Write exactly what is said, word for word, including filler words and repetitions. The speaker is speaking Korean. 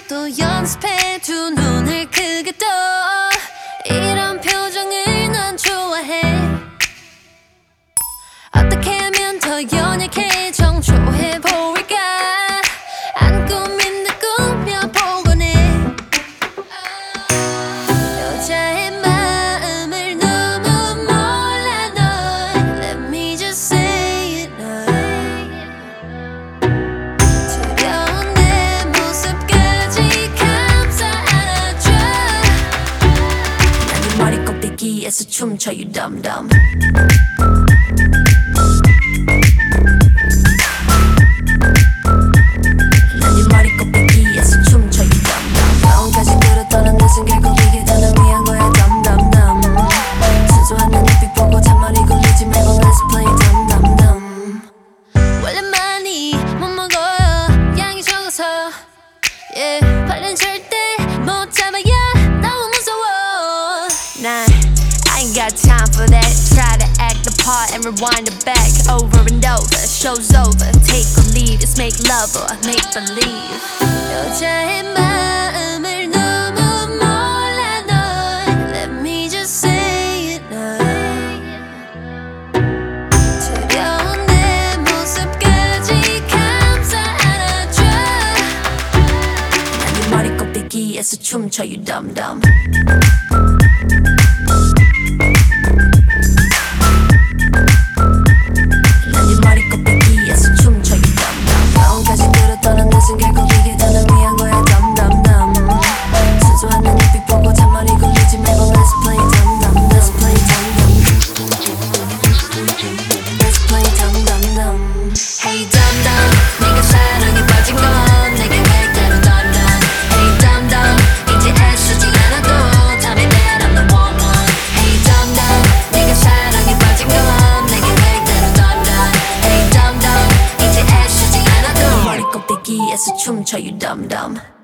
또 연습해 두 눈을 크게 떠 이런 표정을 난 좋아해 어떻게 하면 더 연약해 정초해 보일까 안 꾸민 듯 꾸며보곤 해 여자의 마음을 너무 몰라 널 Let me just say it 두려운 내 모습까지 감싸 안아줘 난 네 머리 꼭대기에서 춤춰 you dumb dumb Yeah, 발은 절대 못 잡아야 너무 무서워 난 I ain't got time for that Try to act the part and rewind it back Over and over, show's over Take or leave, it's make love or make believe 여자의 마음을 너무 몰라 널 Let me just say it now 두려운 내 모습까지 감싸 안아줘 머리 꼭대기에서 춤춰 you dumb dumb 난 네 머리 꼭대기에서 춤춰 you dumb dumb 마음까지 들었던 내 숨결 고기게 다 널 위한 거야 dumb dumb dumb 순수한 내 눈빛 보고 잔머리 굴리지 말고 let's play dumb dumb let's play dumb dumb let's play dumb dumb dumb Hey dumb dumb 네가 사랑에 빠진 건 내게 왜 그런 dumb dumb Hey dumb dumb 이제 애쓰지 않아도 Tell me that I'm the one one Hey dumb dumb 네가 사랑에 빠진 건 내게 왜 그런 dumb dumb Hey dumb dumb 이제 애쓰지 않아도 머리 꼭대기에서 춤춰 you dumb dumb